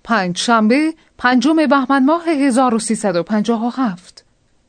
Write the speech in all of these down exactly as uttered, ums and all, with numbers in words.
پنج شنبه پنجم بهمن ماه هزار و سیصد و پنجاه و هفت.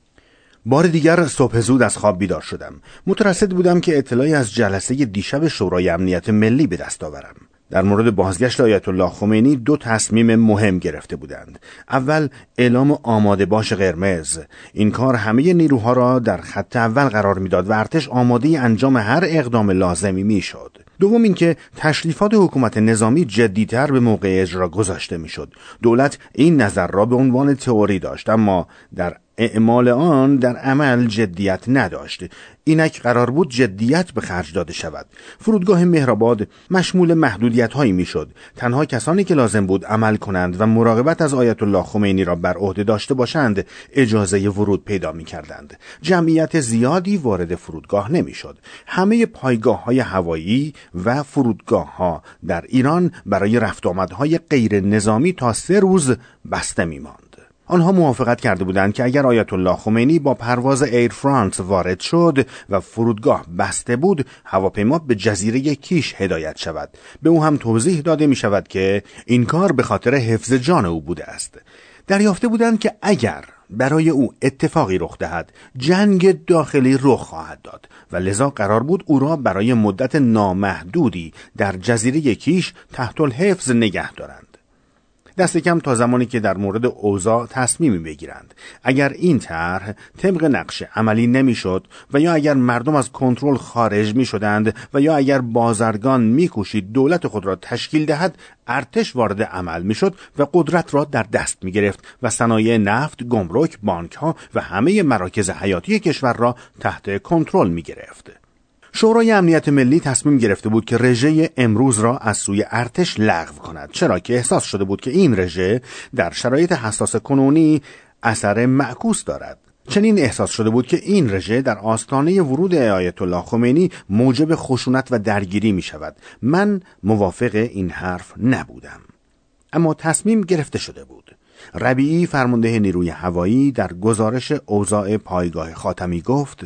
بار دیگر صبح زود از خواب بیدار شدم. مترصد بودم که اطلاعی از جلسه دیشب شورای امنیت ملی به دست آورم. در مورد بازگشت آیت الله خمینی دو تصمیم مهم گرفته بودند. اول، اعلام آماده باش قرمز. این کار همه نیروها را در خط اول قرار میداد و ارتش آماده انجام هر اقدام لازمی میشد. دوم اینکه تشریفات حکومت نظامی جدی‌تر به موقع اجرا گذاشته میشد. دولت این نظر را به عنوان تئوری داشت، اما در اعمال آن در عمل جدیت نداشت. اینک قرار بود جدیت به خرج داده شود. فرودگاه مهرآباد مشمول محدودیت هایی می شد. تنها کسانی که لازم بود عمل کنند و مراقبت از آیت الله خمینی را بر عهده داشته باشند اجازه ورود پیدا می کردند. جمعیت زیادی وارد فرودگاه نمی شد. همه پایگاه های هوایی و فرودگاه ها در ایران برای رفت آمدهای غیر نظامی تا سه روز بسته می ماند. آنها موافقت کرده بودند که اگر آیت الله خمینی با پرواز ایر فرانس وارد شد و فرودگاه بسته بود، هواپیما به جزیره کیش هدایت شود. به او هم توضیح داده می شود که این کار به خاطر حفظ جان او بوده است. دریافته بودند که اگر برای او اتفاقی رخ دهد، جنگ داخلی رخ خواهد داد و لذا قرار بود او را برای مدت نامحدودی در جزیره کیش تحت الحفظ نگه دارند. دست کم تا زمانی که در مورد اوضاع تصمیمی بگیرند. اگر این طرح طبق نقشه عملی نمیشد و یا اگر مردم از کنترل خارج می شدند و یا اگر بازرگان می کوشید دولت خود را تشکیل دهد، ارتش وارد عمل می شد و قدرت را در دست می گرفت و صنایع نفت، گمرک، بانک ها و همه مراکز حیاتی کشور را تحت کنترل می گرفت. شورای امنیت ملی تصمیم گرفته بود که رژه امروز را از سوی ارتش لغو کند، چرا که احساس شده بود که این رژه در شرایط حساس کنونی اثر معکوس دارد. چنین احساس شده بود که این رژه در آستانه ورود آیت الله خمینی موجب خشونت و درگیری می شود. من موافق این حرف نبودم، اما تصمیم گرفته شده بود. ربیعی فرمانده نیروی هوایی در گزارش اوضاع پایگاه خاتمی گفت: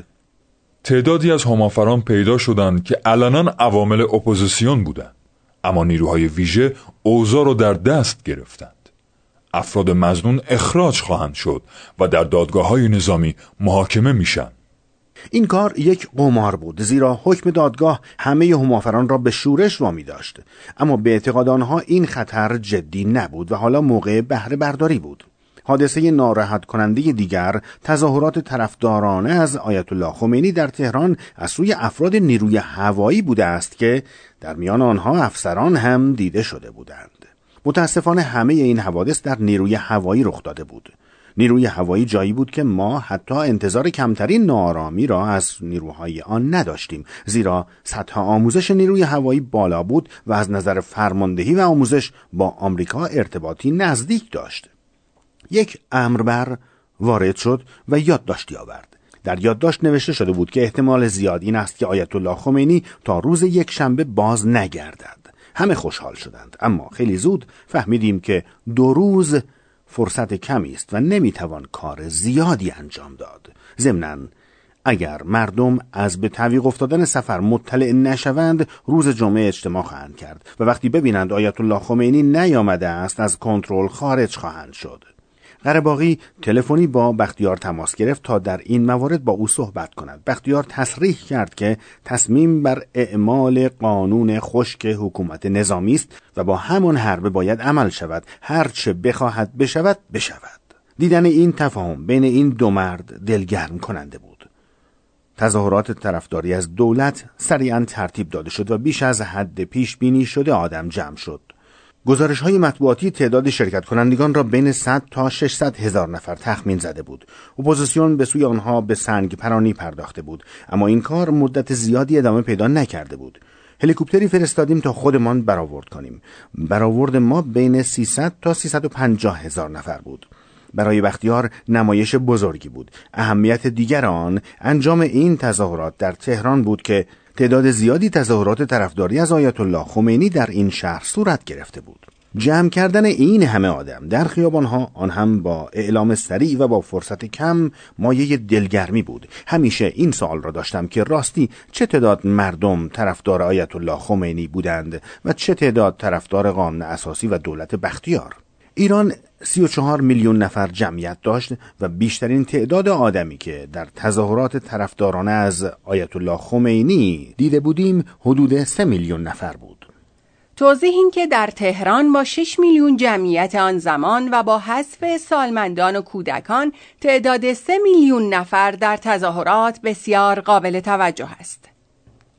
تعدادی از همافران پیدا شدند که علنا عوامل اپوزیسیون بودند، اما نیروهای ویژه اوضاع را در دست گرفتند. افراد مظنون اخراج خواهند شد و در دادگاه‌های نظامی محاکمه میشن. این کار یک قمار بود، زیرا حکم دادگاه همه همافران را به شورش وامی داشت، اما به اعتقاد آنها این خطر جدی نبود و حالا موقع بهره برداری بود. حادثه ناراحت کننده دیگر تظاهرات طرفدارانه از آیت الله خمینی در تهران از سوی افراد نیروی هوایی بوده است که در میان آنها افسران هم دیده شده بودند. متاسفانه همه این حوادث در نیروی هوایی رخ داده بود. نیروی هوایی جایی بود که ما حتی انتظار کمترین ناآرامی را از نیروهای آن نداشتیم، زیرا سطح آموزش نیروی هوایی بالا بود و از نظر فرماندهی و آموزش با آمریکا ارتباطی نزدیک داشت. یک امربر وارد شد و یادداشتی آورد. در یادداشت نوشته شده بود که احتمال زیاد این است که آیت الله خمینی تا روز یک شنبه باز نگردد. همه خوشحال شدند، اما خیلی زود فهمیدیم که دو روز فرصت کمی است و نمیتوان کار زیادی انجام داد. ضمناً اگر مردم از به تعویق افتادن سفر مطلع نشوند، روز جمعه اجتماع خواهند کرد و وقتی ببینند آیت الله خمینی نیامده است از کنترل خارج خواهند شد. قره‌باغی تلفنی با بختیار تماس گرفت تا در این موارد با او صحبت کند. بختیار تصریح کرد که تصمیم بر اعمال قانون خشک حکومت نظامی است و با همان حربه باید عمل شود، هر چه بخواهد بشود بشود. دیدن این تفاهم بین این دو مرد دلگرم کننده بود. تظاهرات طرفداری از دولت سریعا ترتیب داده شد و بیش از حد پیش بینی شده آدم جمع شد. گزارش های مطبوعاتی تعداد شرکت کنندگان را بین صد تا ششصد هزار نفر تخمین زده بود. اپوزیسیون به سوی آنها به سنگ پرانی پرداخته بود، اما این کار مدت زیادی ادامه پیدا نکرده بود. هلیکوپتری فرستادیم تا خودمان برآورد کنیم. برآورد ما بین سیصد تا سیصد و پنجاه هزار نفر بود. برای بختیار نمایش بزرگی بود. اهمیت دیگر آن انجام این تظاهرات در تهران بود که تعداد زیادی تظاهرات طرفداری از آیت الله خمینی در این شهر صورت گرفته بود. جمع کردن این همه آدم در خیابانها، آن هم با اعلام سریع و با فرصت کم، مایه دلگرمی بود. همیشه این سوال را داشتم که راستی چه تعداد مردم طرفدار آیت الله خمینی بودند و چه تعداد طرفدار قانون اساسی و دولت بختیار. ایران سی و چهار میلیون نفر جمعیت داشت و بیشترین تعداد آدمی که در تظاهرات طرفدارانه از آیت الله خمینی دیده بودیم حدود سه میلیون نفر بود. توضیح این که در تهران با شش میلیون جمعیت آن زمان و با حذف سالمندان و کودکان تعداد سه میلیون نفر در تظاهرات بسیار قابل توجه است.